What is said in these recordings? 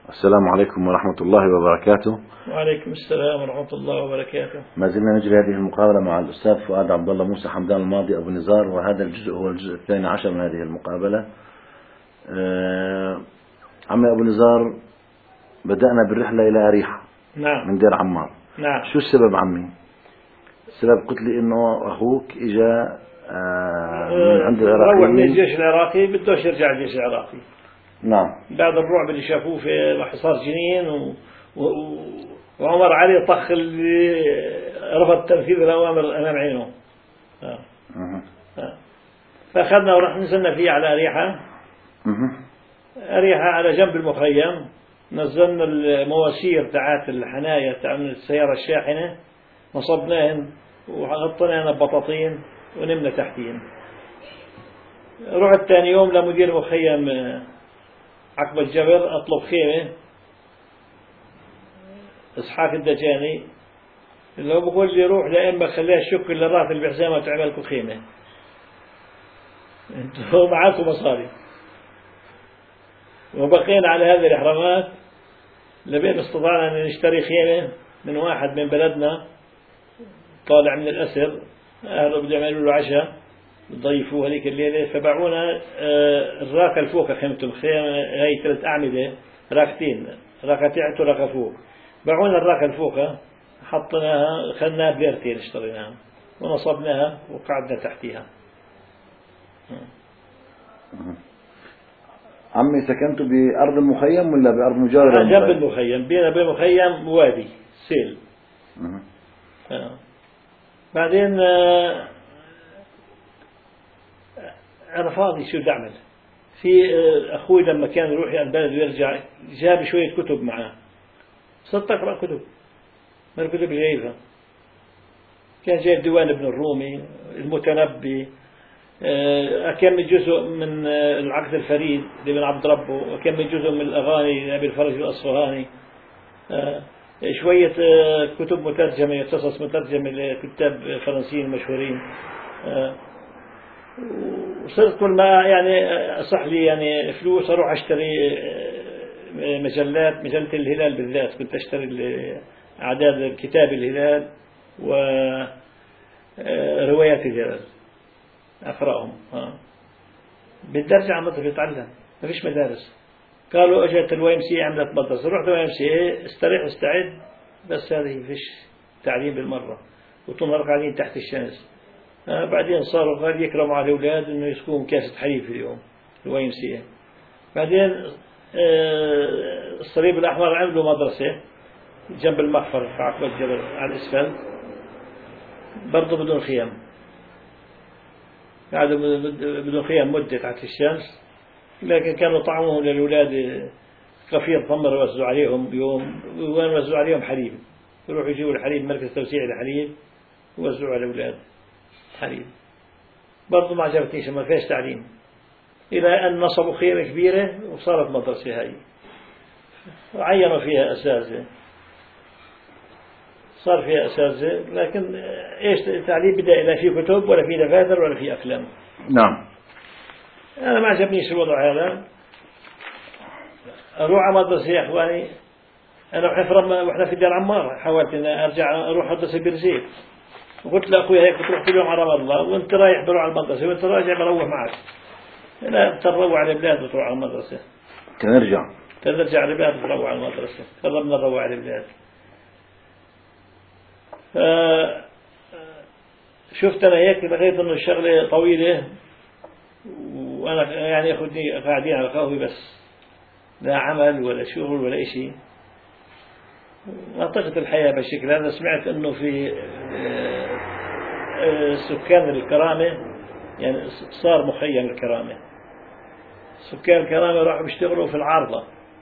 السلام عليكم ورحمة الله وبركاته. وعليكم السلام ورحمة الله وبركاته. ما زلنا نجري هذه المقابلة مع الأستاذ فؤاد عبد الله موسى حمدان الماضي أبو نزار، وهذا الجزء هو الجزء 12 من هذه المقابلة. عمي أبو نزار، بدأنا بالرحلة إلى أريحة. نعم. من دير عمار. نعم. شو السبب عمي؟ السبب قلت لي إنه أخوك إجا من عند العراقيين، روح من الجيش العراقي، بدوش يرجع الجيش العراقي. نعم. بعد الرعب اللي شافوه في حصار جنين وعمر علي طخ اللي رفض تنفيذ الأوامر أمام عينه. فأخذنا ورحنا نزلنا فيه على أريحة. أريحة على جنب المخيم، نزلنا المواسير تاعت الحناية تاع السيارة الشاحنة، نصبناهن وغطيناهن ببطاطين ونمنا تحتين. رحت ثاني يوم لمدير مخيم عقب الجبل أطلب خيمة، إسحاق الدجاني اللي هو بقول لي روح لأما خليها الشك اللي الراتب بحزامة وتعمل لكم خيمة، انتوا معاكم مصاري. وبقينا على هذه الإحرامات لبين استطعنا أن نشتري خيمة من واحد من بلدنا طالع من الأسر، أهله بدهم يعملوا له عشاء ضيفوه هذيك الليلة، فباعونا الراكة الفوق خيمة الخيمة هي 3 أعمدة، راكتين، راكة تحت وراكة فوق. باعونا الراكة الفوق، حطيناها خلناها بليرتين اشتريناها ونصبناها وقعدنا تحتيها. عمي، سكنتوا بأرض المخيم ولا بأرض مجاورة؟ جنب المخيم، بينا بين المخيم وادي سيل. بعدين أنا فاضي شو بدي أعمل؟ في أخوي لما كان يروح البلد ويرجع جاب شوية كتب معاه، صرت أقرأ كتب من الكتب اللي جايبها. كان جايب ديوان ابن الرومي، المتنبي، كم جزء من العقد الفريد لابن عبد ربه، وكم جزء من الأغاني لأبي الفرج الأصفهاني، شوية كتب مترجمة، قصص مترجمة لكتاب فرنسيين مشهورين. وصرت كل ما يعني أصح لي يعني فلوس أروح أشتري مجلات، مجلة الهلال بالذات كنت أشتري أعداد كتاب الهلال وروايات الهلال أقرأهم. بدي أرجع مدرسة أتعلم، ما فيش مدارس. قالوا أجت الواي ام سي عملت مدرسة، رحت الواي ام سي استريح استعد، بس هذه فيش تعليم بالمرة، وطول قاعدين تحت الشمس. بعدين صاروا قال يكرموا على الأولاد إنه يسكون كاسة حليب في اليوم الواي ام سي. بعدين الصليب الأحمر عملوا مدرسة جنب المخفر في عقب الجبل على الأسفل، برضو بدون خيام، قعدوا بدون خيام مدة تحت الشمس، لكن كانوا طعمهم للأولاد قفير تمر يوزعوا عليهم بيوم، ويوزعوا عليهم حليب، يروحوا يجيبوا الحليب مركز توزيع الحليب ويوزعوا على الأولاد حليب. برضو ما عجبتنيش، ما فيش تعليم، إلى أن نصبوا خيمة كبيرة وصارت مدرسة هاي، وعينوا فيها أساتذة، صار فيها أساتذة، لكن إيش التعليم بدأ لا في كتب ولا في دفاتر ولا في أقلام. نعم. أنا ما عجبنيش الوضع هذا، أروح على مدرسة يا إخواني. أنا وإحنا في دير عمار حاولت أن أرجع أروح مدرسة برزيل، وقلت لأخوي هيك بتروح كل يوم على رام الله، وأنت رايح بروح على المدرسة، وأنت راجع بروح معك. لا تروح على البلاد وتروح على المدرسة، ترجع على البلاد وتروح على المدرسة. قربنا نروح على البلاد. شفت أنا هيك لقيت إنه الشغلة طويلة، وأنا يعني أخذني قاعدين على قهوة بس، لا عمل ولا شغل ولا إشي. منطقة الحياة بالشكل هذا. سمعت إنه في سكان الكرامة، يعني صار مخيم الكرامة، سكان الكرامة راحوا بيشتغلوا في العارضة،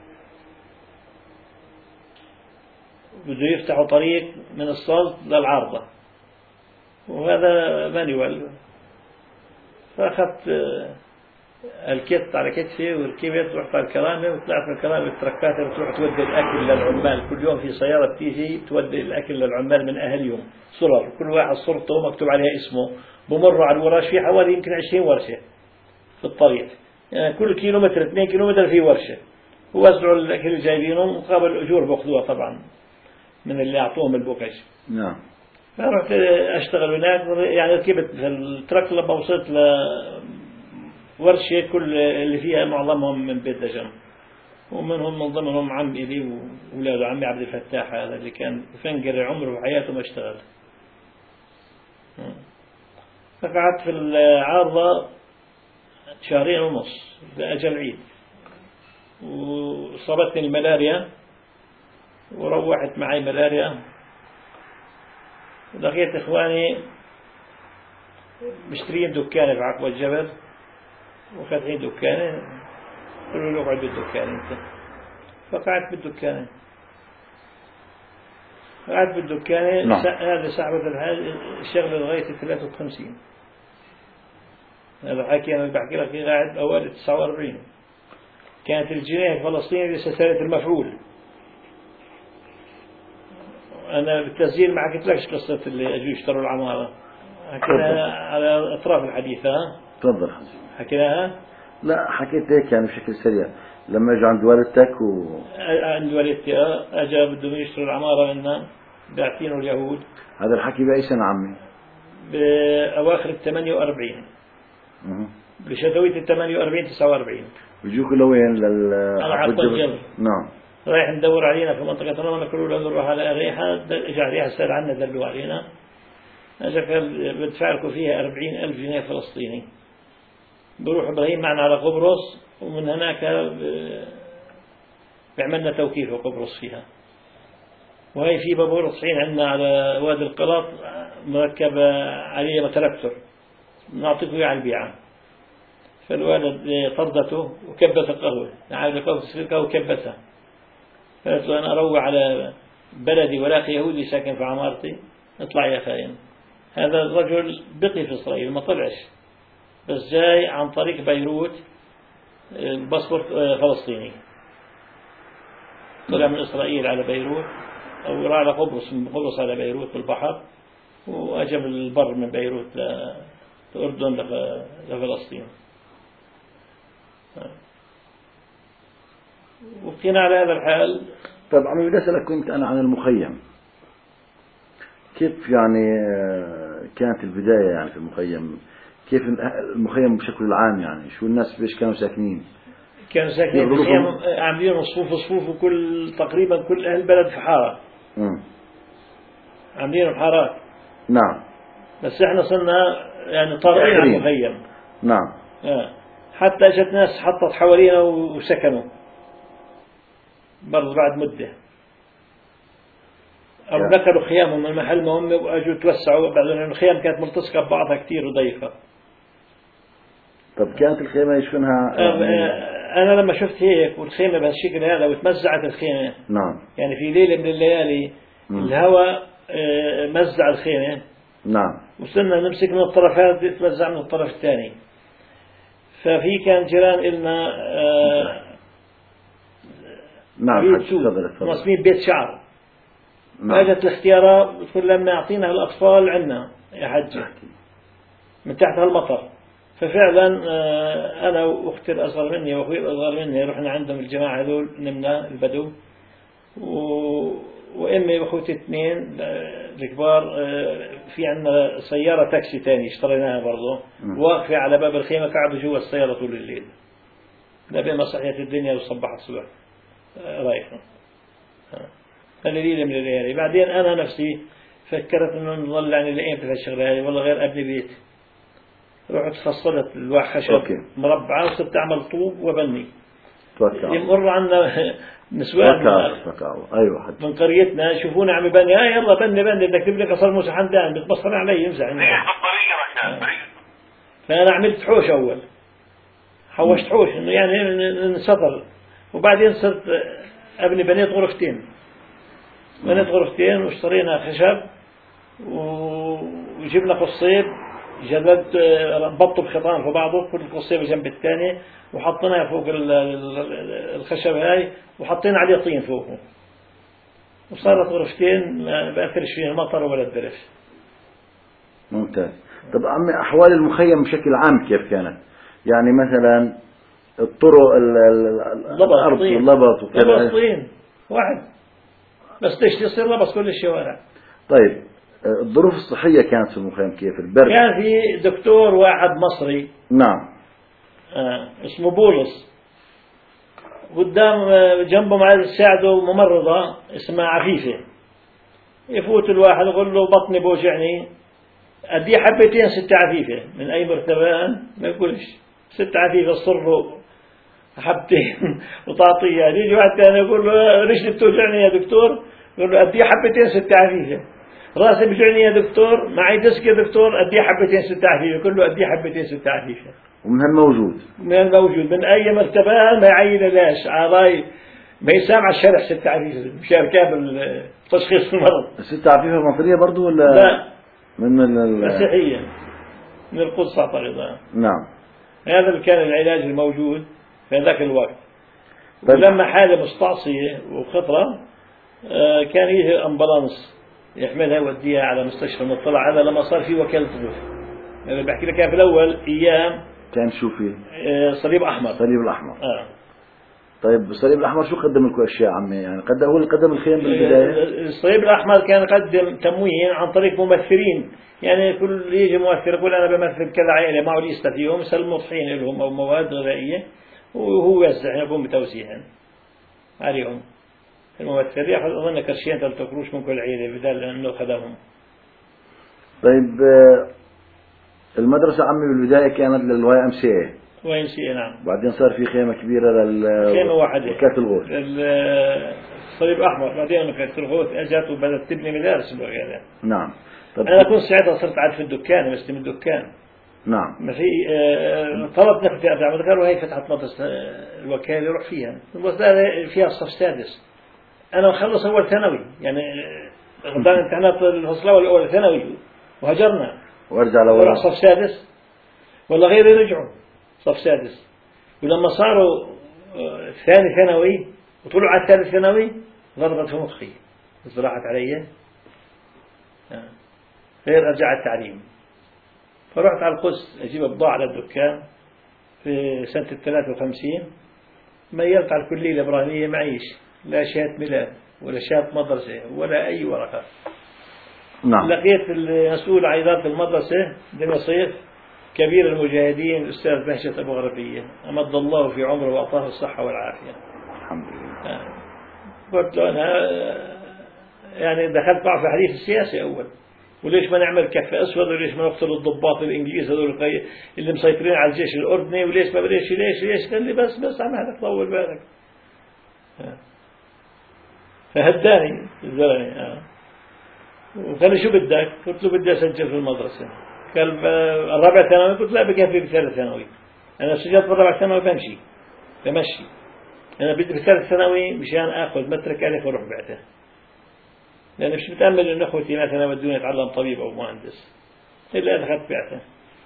بده يفتحوا طريق من الصلت للعارضة، وهذا مانيوال. فأخذت الكت على كتفي وركبت ورحت على الكرامة، وطلعت من الكرامة بالتركات بتروح تودي الأكل للعمال. كل يوم في سيارة بتيجي تودي الأكل للعمال من أهلهم، صرر، كل واحد صورته مكتوب عليها اسمه. بمروا على الورش، في حوالي يمكن 20 ورشة في الطريق، يعني كل كيلومتر 2 كيلومتر في ورشة، ووزعوا الأكل اللي جايبينهم مقابل الأجور بأخذوها طبعا من اللي أعطوهم البوكج. نعم. فرحت أشتغل هناك، يعني ركبت الترك لما وصلت لورشة كل اللي فيها معظمهم من بيت دجن، ومنهم من ضمنهم عم إلي وأولاده، عمي عبد الفتاح هذا اللي كان فنقر عمره وحياته ما اشتغل. فقعدت في العارضة 2.5 شهر لأجل عيد، وصابتني الملاريا وروحت معي ملاريا. لقيت إخواني مشترين دكانة في عقبة الجبل وفاتحين دكانة، قالوا له اقعد بالدكانة أنت. فقعدت بالدكانة، قعدت بالدكانة. هذا صاحبة الشغل لغاية 53. هذا حكي أنا بحكي لك قاعد أوائل 49. كانت الجنيه الفلسطينية لسه سنة المفعول. أنا بالتسجيل ما حكيت لكش قصة اللي أجوا يشتروا العمارة، حكيناها على أطراف الحديث. تفضل. حكيناها؟ لا حكيت هيك يعني بشكل سريع. لما اجوا عند والدتك عند والدتي أجا بدهم يشتروا العمارة منا، باعتينه اليهود. هذا الحكي بأي سنة عمي؟ بأواخر 48. بشتوية 48 49. بيجوك لوين على عقبة الجبل. نعم. رايح ندور علينا في منطقة رمضان، قالوا له نروح على أريحة. إجا أريحة سأل عنا دلوا علينا. أجا قال بدفع لكم فيها 40,000 جنيه فلسطيني. بروح إبراهيم معنا على قبرص، ومن هناك بيعملنا توكيل في قبرص فيها. وهي في بابور صحيح عندنا على وادي القلاط مركب عليه تراكتور، نعطيكم إياه على البيعة. فالوالد طردته وكبت القهوة، عاد القهوة تسلكها وكبتها. قالت له أنا أروح على بلدي ولاقي يهودي ساكن في عمارتي، اطلع يا خاين. هذا الرجل بقي في إسرائيل ما طلعش، بس جاي عن طريق بيروت، باسبورت فلسطيني. طلع من إسرائيل على بيروت، أو راح على قبرص، من قبرص على بيروت بالبحر، وأجب البر من بيروت لأردن لفلسطين. وبقينا على هذا الحال. طيب عمي بدي أسألك كنت أنا عن المخيم، كيف يعني كانت البداية يعني في المخيم؟ كيف المخيم بشكل عام يعني؟ شو الناس بيش كانوا ساكنين؟ كانوا ساكنين في خيام عاملين صفوف، وكل تقريبا كل أهل البلد في حارة. عاملين حارات. نعم. بس احنا صرنا يعني طارئين على المخيم. نعم. حتى اجت ناس حطت حوالينا وسكنوا برضه بعد مدة، أو نقلوا خيامهم من محل ما هم وأجوا توسعوا، بعد أن الخيام كانت ملتصقة ببعضها كتير وضيقة. طب كانت الخيمة يشوفونها أنا لما شفت هيك والخيمة بهالشكل هذا وتمزعت الخيمة. نعم. يعني في ليلة من الليالي الهواء مزع الخيمة. نعم. وصلنا نمسك من الطرف هذا تمزع من الطرف الثاني. ففي كان جيران إلنا نعم. نصمين بيت شعر. فاجت الاختيارات تقول لما أعطينا الأطفال عنا يا حج من تحت هالمطر. ففعلا أنا وأختي الأصغر مني وأخوي الأصغر مني رحنا عندهم الجماعة هذول، نمنا البدو، وأمي وأخوتي 2 الكبار. في عندنا سيارة تاكسي تاني اشتريناها برضه، واقفة على باب الخيمة، قعدوا جوا السيارة طول الليل لبين ما صحيت الدنيا وصبحت الصبح رايحة. الليلة من الليالي. بعدين أنا نفسي فكرت إنه نظل يعني لأيمتى في الشغلة هذه، والله غير أبني بيت. رحت فصلت الواح خشب مربعة وصرت أعمل طوب وبني. يمر عنا نسوان أيوة من قريتنا يشوفونا عم بني، يلا بني بدك تبني قصر موسى حمدان، بتبصر علي يمزح. فأنا عملت حوش أول، حوشت حوش إنه يعني نسطر. وبعدين صرت أبني بنيت غرفتين واشترينا خشب وجبنا قصيب، جلدت ربطته بخيطان في بعضه، كل قصيب جنب الثاني، وحطيناه فوق الخشب هاي، وحطينا عليه طين فوقه، وصارت غرفتين ما بأثرش فيها المطر ولا الدرج. ممتاز. طب عمي أحوال المخيم بشكل عام كيف كانت؟ يعني مثلا الطرق الأرض طين. واللبط وكذا. لبط طين واحد بس تشتي يصير لبس كل الشوارع. طيب الظروف الصحية كانت في المخيم كيف؟ البرد؟ كان في دكتور واحد مصري نعم. اسمه بولس، قدام جنبه معاه تساعده ممرضة اسمها عفيفة. يفوت الواحد يقول له بطني بوجعني، أدي حبتين ست عفيفة من أي مرتبان ما يقولش ست عفيفة صروا حبتين وتعطيها. يجي واحد ثاني يقول له رجلي بتوجعني يا دكتور، يقول له أدي حبتين ست عفيفة. راسي بيوجعني يا دكتور، معي ديسك يا دكتور، أدي حبتين ست عفيفة. كله أدي حبتين ست عفيفة. ومن هالموجود من الموجود من أي مرتبان ما يعين لاش عراي ما يسامع الشرح ست عفيفة مشان كامل تشخيص المرض. الست عفيفة مصرية برضو ولا؟ لا من مسيحية من القدس أعتقد. نعم. هذا اللي كان العلاج الموجود في ذاك الوقت. طيب. ولما حالة مستعصية وخطرة كان يجي أمبلانس يحملها يوديها على مستشفى مطلع. هذا لما صار في وكالة طفل. أنا بحكي لك في الأول أيام كان شو فيه؟ صليب أحمر. الصليب الأحمر. طيب الصليب الأحمر شو قدم لكم أشياء عمي؟ يعني هو اللي قدم الخيم بالبداية؟ الصليب الأحمر كان يقدم تموين عن طريق ممثلين. يعني كل يجي ممثل يقول أنا بمثل كذا عائلة معه ليست فيهم يسلموا طحين لهم أو مواد غذائية وهو يوزع يقوم بتوزيعها عليهم. الممثل يأخذ أظن كرشين 3 قروش من كل عائلة بدل أنه خدمهم. طيب المدرسة عمي بالبداية كانت للواي ام سي. واي ام سي نعم. بعدين صار في خيمة كبيرة خيمة واحدة وكالة الغوث. الصليب الأحمر. بعدين وكالة الغوث أجت وبدأت تبني مدارس بغيرها. نعم. طيب أنا كنت ساعتها صرت عاد في الدكان بستلم الدكان. نعم. ما في طلبت نفسي أرجع مدرسة وهي فتحت مدرسة الوكالة يروح فيها. المدرسة فيها الصف السادس. أنا مخلص أول ثانوي يعني غدان امتحانات الفصل الأول والأول ثانوي وهجرنا. وارجع لورا. صف سادس ولا غيري رجعوا صف سادس. ولما صاروا ثاني ثانوي وطلعوا على الثالث ثانوي ضربت في مخي راحت علي غير أرجع التعليم. فرحت على القدس أجيب بضاعة للدكان في سنة 53. ميلت على الكلية الإبراهيمية معيش لا شهادة ميلاد ولا شهادة مدرسة ولا أي ورقة. نعم. لقيت المسؤول عن إدارة المدرسة دنيا صيف كبير المجاهدين الأستاذ بهجة أبو غربية أمد الله في عمره وأعطاه الصحة والعافية. الحمد لله. قلت له أنا يعني دخلت معه في حديث السياسي أول وليش ما نعمل كف أسود وليش ما نقتل الضباط الإنجليز هذول اللي مسيطرين على الجيش الأردني وليش ما ليش قال لي بس عمالك طول بالك. فهداني الزلمة وقال لي شو بدك؟ قلت له بدي أسجل في المدرسة. قال الرابع ثانوي. قلت لا بكفي بثالث ثانوي. أنا سجلت بالرابع ثانوي بمشي أنا بدي بثالث ثانوي مشان آخذ مترك ألف وأروح بعته لأن مش متأمل إن أخوتي مثلا بدوني أتعلم طبيب أو مهندس إلا دخلت بعته.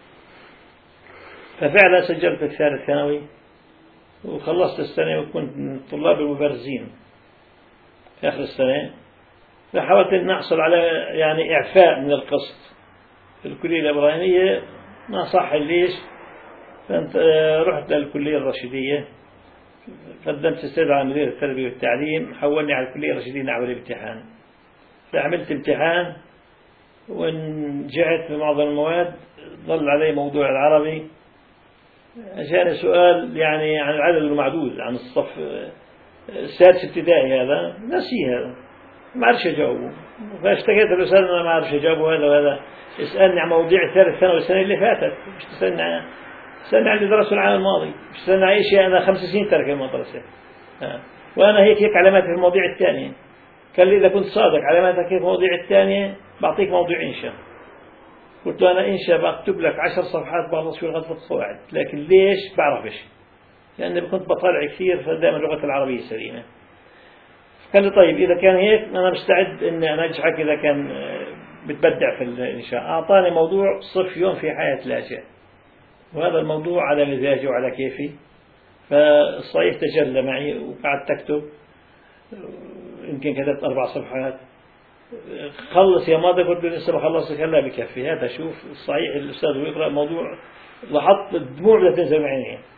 ففعلا سجلت الثالث ثانوي وخلصت السنة وكنت من الطلاب المبرزين في آخر السنة. فحاولت أن أحصل على يعني إعفاء من القسط في الكلية الإبراهيمية ما صح ليش. فأنت رحت للكلية الرشيدية قدمت استدعاء مدير التربية والتعليم حولني على الكلية الرشيدية نعمل امتحان. فعملت امتحان ونجحت في معظم المواد. ظل علي موضوع العربي جاني سؤال يعني عن العدد المعدود عن الصف السادس ابتدائي هذا نسي هذا ما عرفش أجاوبه. فاشتكيت الأستاذ أنا ما عرفش أجاوبه هذا وهذا اسألني عن مواضيع الثالث ثانوي السنة اللي فاتت مش تسألني عن اللي درسوا العام الماضي مش تسألني عن شيء. أنا 5 سنين ترك المدرسة وأنا هيك علاماتي في المواضيع الثانية. قال لي إذا كنت صادق علاماتك في المواضيع الثانية بعطيك موضوع إنشاء. قلت له أنا إنشاء بكتب لك 10 صفحات بخلص في لغة القواعد لكن ليش بعرفش لأني كنت بطالع كثير فدائما اللغة العربية سليمة. قال لي طيب إذا كان هيك أنا مستعد إني أنا أنجحك إذا كان بتبدع في الإنشاء. أعطاني موضوع صف يوم في حياة لاجئ وهذا الموضوع على مزاجي وعلى كيفي. فالصيف تجلى معي وقعدت أكتب يمكن كتبت 4 صفحات. خلص يا ماضي قلت له لسه ما خلصت. قال لا بكفي هذا شوف الصحيح الأستاذ ويقرأ موضوع لاحظت الدموع بدها تنزل من عينيه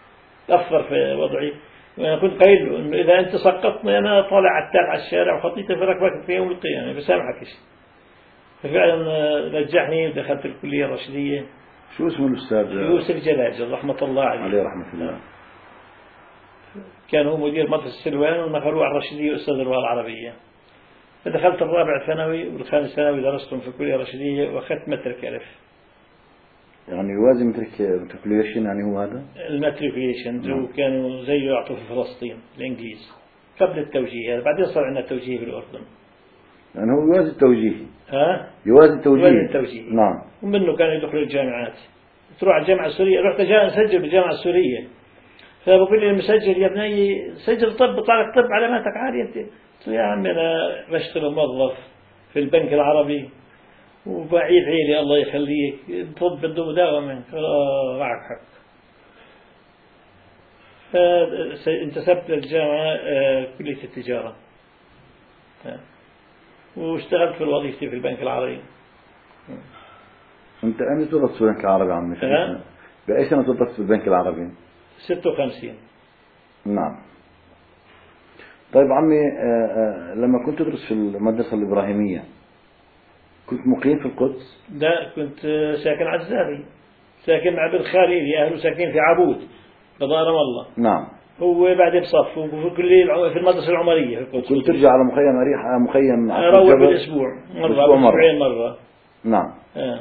تأثر في وضعي. وأنا كنت قايل له إنه إذا أنت سقطني أنا طالع على الشارع وخطيتي في ركبك في يوم القيامة بسامحك. ففعلا رجعني ودخلت الكلية الرشدية. شو اسمه الأستاذ؟ يوسف جلاجل رحمة الله عليه رحمة الله. كان هو مدير مدرسة السلوان ونقلوه على الرشدية أستاذ اللغة العربية. فدخلت الرابع ثانوي والخامس ثانوي درستهم في الكلية الرشدية وأخذت مترك ألف. يعني يوازي متركليشن، يعني هو هذا الماتريكوليشن وكانوا زيه يعطوا في فلسطين الإنجليز قبل التوجيه هذا، بعدين صار عندنا التوجيه بالأردن. يعني هو يوازي التوجيه. يوازي التوجيه. نعم. ومنه كانوا يدخلوا الجامعات. تروح على الجامعة السورية، رحت أسجل بالجامعة السورية، فبقول لي المسجل يا ابني سجل طب، طلع لك طب علاماتك عالية. أنت قلت له يا عم أنا بشتغل موظف في البنك العربي وبعيد عيلي الله يخليك، طب بده مداومة. معك حق. فانتسبت للجامعة كلية التجارة واشتغلت في وظيفتي في البنك العربي. أنت أين تدرس في البنك العربي عمي؟ بأي سنة تدرس في البنك العربي؟ 56. نعم. طيب عمي، لما كنت تدرس في المدرسة الإبراهيمية كنت مقيم في القدس؟ لا، كنت ساكن عزابي، ساكن مع ابن خالي، أهله ساكنين في عبود بضارم الله. نعم. هو بعد بصف وفي كلية في المدرسة العمرية في القدس. كنت ترجع على مخيم أروح بالأسبوع مرة. نعم.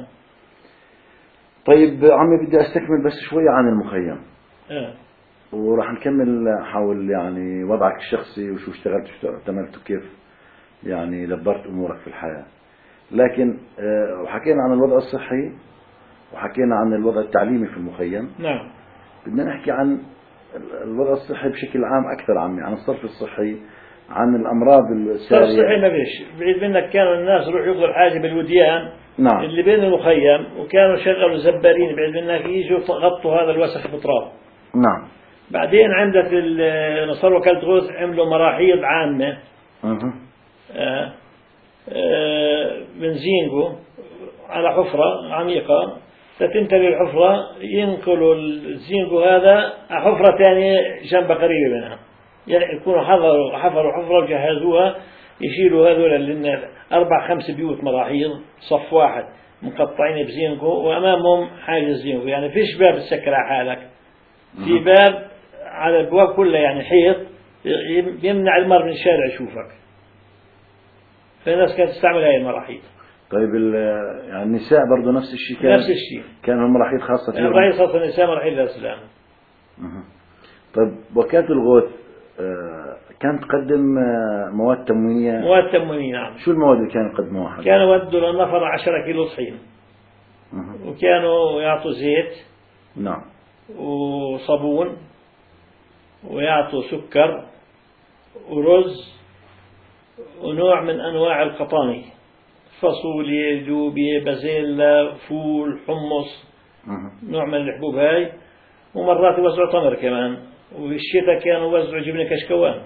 طيب عمي بدي أستكمل بس شوية عن المخيم. وراح نكمل حول يعني وضعك الشخصي وشو اشتغلت وشو اعتملت وكيف يعني دبرت أمورك في الحياة. لكن وحكينا عن الوضع الصحي وحكينا عن الوضع التعليمي في المخيم. نعم. بدنا نحكي عن الوضع الصحي بشكل عام أكثر عمي، عن الصرف الصحي، عن الأمراض السارية. الصرف الصحي ما فيش، بعيد منك كانوا الناس يروحوا يقضوا الحاجة بالوديان. نعم. اللي بين المخيم، وكانوا شغلوا زبارين بعيد منك يجوا غطوا هذا الوسخ بتراب. نعم. بعدين عندك نصر وكالة غوث عملوا مراحيض عامة. من زينجو على حفرة عميقة، فتنتهي الحفرة ينقلوا الزينجو هذا حفرة ثانية جنب قريبة منها، يعني يكونوا حفروا حفرة وجهزوها، يشيلوا هذول لأن 4-5 بيوت مراحيض صف واحد مقطعين بزينجو وأمامهم حاجز زينجو، يعني فيش باب تسكر على حالك، في باب على البواب كلها يعني حيط يمنع المر من الشارع يشوفك. فالناس كانت تستعمل هاي المراحيض. طيب يعني النساء برضو نفس الشيء؟ نفس الشيء، كانوا المراحيض خاصة فيهم؟ المراحيض خاصة النساء مراحيض الإسلام. طيب وكالة الغوث كانت تقدم مواد تموينية؟ مواد تموينية نعم. شو المواد اللي كانوا يقدموها؟ كانوا يودوا للنفر 10 كيلو طحين، وكانوا يعطوا زيت. نعم. وصابون، ويعطوا سكر ورز ونوع من أنواع القطاني، فاصوليا، جوبيا، بازيلا، فول، حمص، نوع من الحبوب هاي. ومرات يوزعوا تمر كمان، والشتاء كانوا يوزعوا جبنة كشكوان.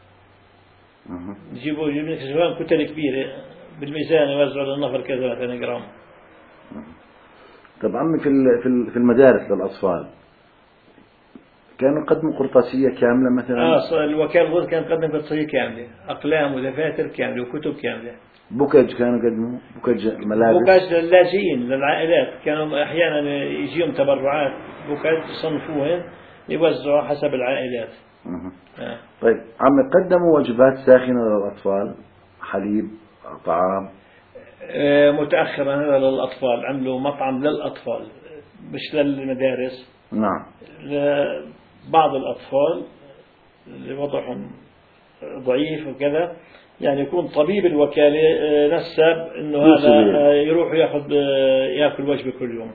يجيبوا جبنة كشكوان كتل كبيرة بالميزان يوزعوا للنفر كذا مثلا جرام. طب عمي في المدارس للأطفال كانوا يقدموا قرطاسية كاملة مثلا؟ الوكالة الغوث كانت تقدم قرطاسية كاملة، أقلام ودفاتر كاملة وكتب كاملة. بوكج كانوا يقدموا؟ بوكج ملابس؟ بوكج للاجئين للعائلات، كانوا أحيانا يجيهم تبرعات بوكج يصنفوهن يوزعوا حسب العائلات. طيب عمي قدموا وجبات ساخنة للأطفال، حليب، طعام؟ متأخرا هذا للأطفال، عملوا مطعم للأطفال مش للمدارس. نعم. لبعض الأطفال اللي وضعهم ضعيف وكذا، يعني يكون طبيب الوكالة نسب إنه هذا يروح يأكل وجبة كل يوم.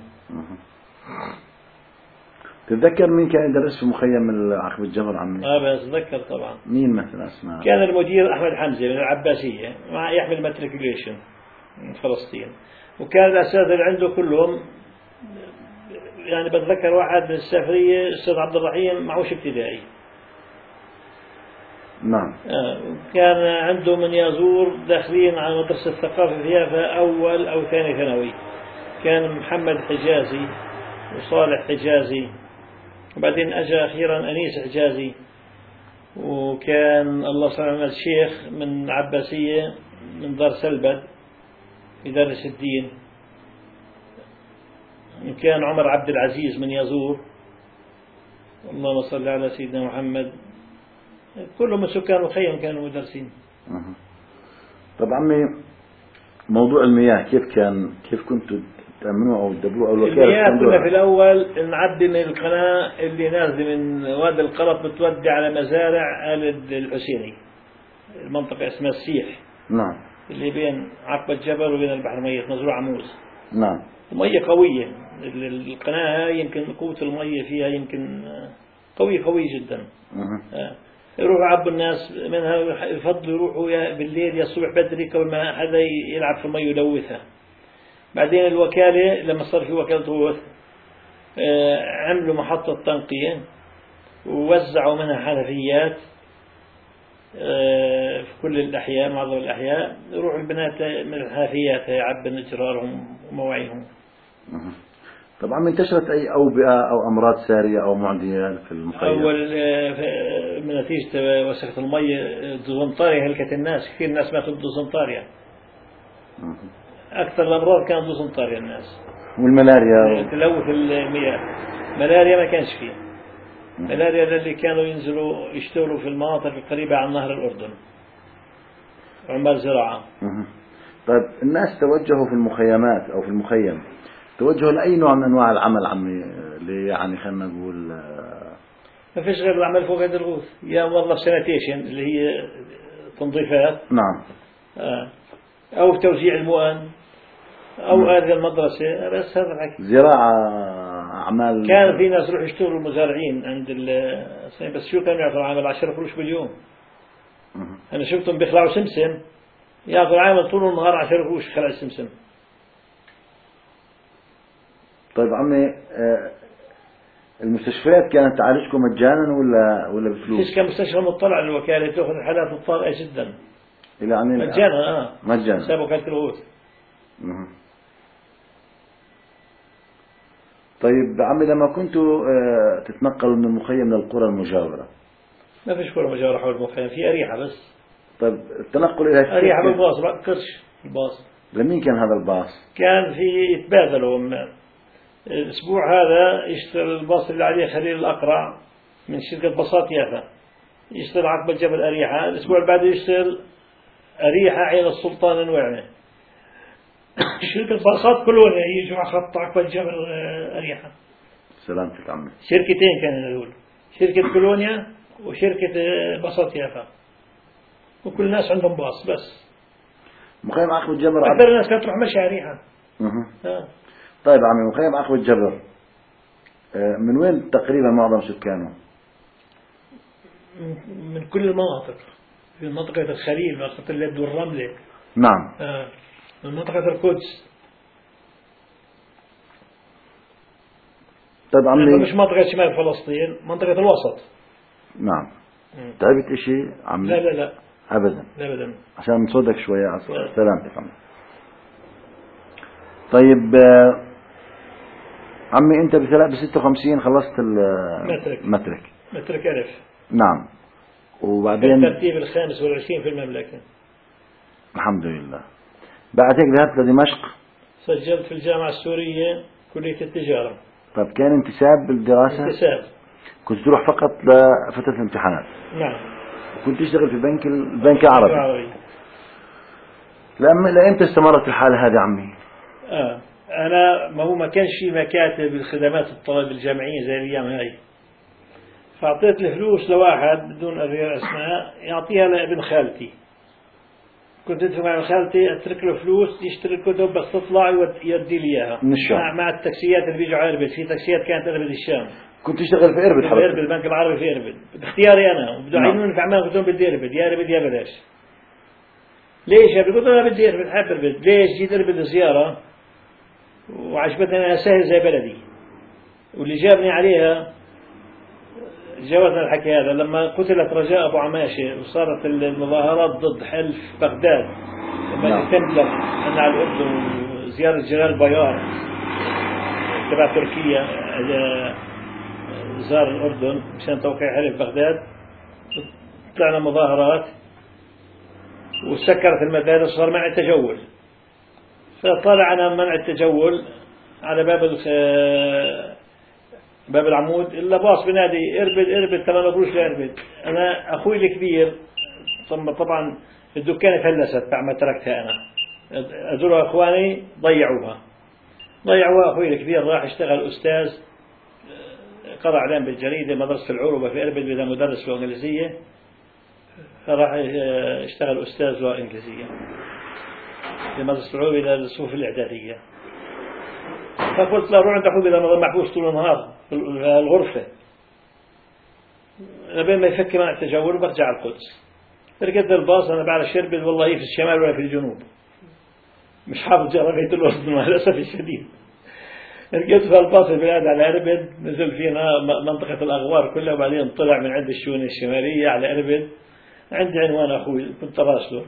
تتذكر مين كان يدرس في مخيم عقب الجبر عمي؟ بتذكر طبعا. مين مثلا اسماء؟ كان المدير أحمد حمزة من العباسية، مع يحمل ماتريكوليشن من فلسطين، وكان الأساتذة اللي عنده كلهم، يعني بتذكر واحد من السفرية الأستاذ عبد الرحيم معوش ابتدائي. نعم. كان عنده من يزور داخلين على مدرسة الثقافة فيها فأول أو ثاني ثانوي، كان محمد حجازي وصالح حجازي، وبعدين أجا أخيرا أنيس حجازي، وكان الله سبحانه وتعالى شيخ من عباسية من دار سلبد يدرس الدين. كان عمر عبد العزيز من يزور، اللهم صل على سيدنا محمد، كلهم من سكان المخيم كانوا مدرسين. طب عمي، موضوع المياه كيف كنتوا تأمنوه أو تدبروه أو الوكالة؟ المياه كنا في الأول نعدي من القناة اللي نازلة من وادي القلط بتودي على مزارع آل الحسيني، المنطقة اسمها السيح. نعم. اللي بين عقبة الجبل وبين البحر الميت، مزروع عموز. نعم. المية قوية، القناة يمكن قوة المية فيها يمكن قوي جدا. يروحوا يعبوا الناس منها، يفضلوا يروحوا يا بالليل يا الصبح بدري قبل ما حدا يلعب في المية ويلوثها. بعدين الوكالة لما صار في وكالة غوث عملوا محطة تنقية ووزعوا منها حنفيات في كل الأحياء، معظم الأحياء يروحوا البنات من الحنفيات يعبن أجرارهم ومواعيهم. طبعا انتشرت أي أوبئة أو أمراض سارية أو معدية في المخيم؟ أول من نتيجة وسخة المية الدوزنطاريا هلكت الناس، كثير ناس ماتوا بالدوزنطاريا. أكثر الأمراض كانت دوزنطاريا الناس. والملاريا؟ تلوث المياه. ملاريا ما كانش فيه. ملاريا اللي كانوا ينزلوا يشتغلوا في المناطق القريبة عن نهر الأردن، عمال زراعة. طيب الناس توجهوا في المخيمات أو في المخيم، توجهوا لأي نوع من أنواع العمل عمي، اللي يعني خلينا نقول ما فيش غير العمل فوق هذا الغوث، يا موظف سانيتيشن اللي هي تنظيفات. نعم. أو توزيع المؤن، أو هذه المدرسة، بس هذا الحكي. زراعة، أعمال. كان في ناس يروحوا يشتغلوا المزارعين عند بس شو كانوا يأخذوا عامل 10 قروش باليوم. أنا شفتهم بيخلعوا سمسم، يأخذوا عامل طول النهار 10 قروش خلع السمسم. طيب عمي، المستشفيات كانت تعالجكم مجانا ولا بفلوس؟ فيش كان مستشفى مطلع للوكالة تأخذ الحالات الطارئة جدا. يعني مجانا. مجانا. حساب وكالة الغوث. طيب عمي، لما كنتوا تتنقلوا من المخيم للقرى المجاورة؟ ما فيش قرى مجاورة حول المخيم، في أريحة بس. طيب التنقل إلى أريحة بالباص، قرش الباص. لمين كان هذا الباص؟ كان في يتبادلوا. الأسبوع هذا يشتغل الباص اللي عليه خليل الأقرع من شركة باصات يافا، يشتغل عقبة جبل أريحة. الأسبوع اللي بعده يشتغل أريحة عين السلطان النويعمة. شركة باصات كلهم يجوا على خط عقبة جبل أريحة. سلامتك عمي. شركتين كانوا هذول، شركة كولونيا وشركة باصات يافا، وكل الناس عندهم باص. بس مخيم عقبة جبل أكثر الناس كانت تروح مشي أريحة. طيب عمي، مخيم عقبة جبل من وين تقريبا معظم سكانه؟ من كل المناطق، في منطقة الخليل، منطقة اللد والرملة. نعم. من منطقة القدس. طيب عمي، مش منطقة شمال فلسطين، منطقة الوسط. نعم. تعبت إشي عمي؟ لا أبدا. أبدا. عشان نصدق شوية. سلامتك عمي. طيب عمي، أنت ب56 خلصت مترك ألف. نعم. وبعدين الترتيب الخامس والعشرين في المملكة. الحمد لله. بعد هيك ذهبت لدمشق، سجلت في الجامعة السورية كلية التجارة. طيب كان انتساب بالدراسة؟ انتساب. كنت تروح فقط لفترة الامتحانات؟ نعم. كنت تشتغل في البنك العربي. لأمتى استمرت الحالة هذه عمي؟ أنا ما كانش في مكاتب الخدمات الطلاب الجامعية زي الأيام هاي، فأعطيت الفلوس لواحد بدون أذكر أسماء يعطيها لابن خالتي. كنت أدفع مع خالتي، أترك له فلوس يشتري كتب بس تطلع يودي لي إياها مع التاكسيات اللي بيجوا على إربد. في تاكسيات كانت إربد الشام. كنت تشتغل في إربد حضرتك؟ في إربد، البنك العربي في إربد باختياري أنا، وبدو عينوني في عمان. قلت لهم بدي إربد، يا إربد يا بلاش. ليش يا ابني؟ قلت له أنا بدي إربد، حاب إربد. ليش؟ جيت إربد زيارة وعجبتني أنا سهل زي بلدي، واللي جابني عليها جاوزنا الحكي هذا لما قتلت رجاء أبو عماشة وصارت المظاهرات ضد حلف بغداد لما تملك أن على الأردن وزيارة جلال بيار تبع تركيا زار الأردن مشان توقيع حلف بغداد، طلعنا مظاهرات وسكرت المدارس وصار منع التجول. فطلع أنا منع التجول على باب العمود، إلا باص بنادي اربد 8 قروش لاربد. أنا أخوي الكبير طبعا الدكان فلست بعد ما تركتها أنا، أزورها أخواني ضيعوها. أخوي الكبير راح اشتغل أستاذ، قرأ إعلان بالجريدة مدرسة العروبة في أربد بدأ مدرس لغة إنجليزية، فراح اشتغل أستاذ لغة إنجليزية في مدرسة العروبة إلى الصفوف الإعدادية. فقلت له روح عند أخوي بدأ نظام محبوس طول النهار في الغرفة لبين ما يفك مع التجول وبرجع القدس. ركبت الباص أنا بعد شربل والله في الشمال ولا في الجنوب، مش حافظ جغرافية الأردن للأسف الشديد. ركبت في الباص البلاد على أربد، نزل فينا منطقة الأغوار كلها، وبعدين طلع من عند الشؤون الشمالية على أربد. عندي عنوان أخوي كنت راسله،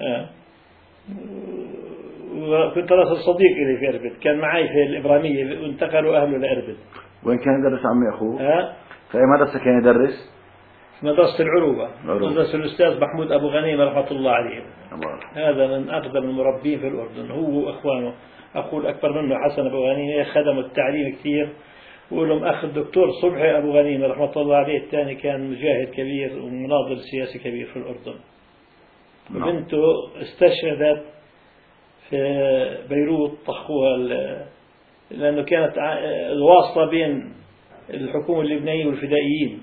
وكنت راسل صديق لي في أربد، كان معي في الإبرامية وانتقلوا أهله لأربد. وين كان يدرس عمي أخوه؟ في أي مدرسة كان يدرس؟ في مدرسة العروبة، مدرسة الأستاذ محمود أبو غنيم رحمة الله عليه. هذا من أقدم المربين في الأردن، هو وأخوانه. أخوه الأكبر منه حسن أبو غنيم خدموا التعليم كثير، ولهم أخ الدكتور صبحي أبو غنيم رحمة الله عليه، الثاني كان مجاهد كبير ومناضل سياسي كبير في الأردن. وبنته استشهدت في بيروت، طخوها لأنه كانت الواسطة بين الحكومة اللبنانية والفدائيين.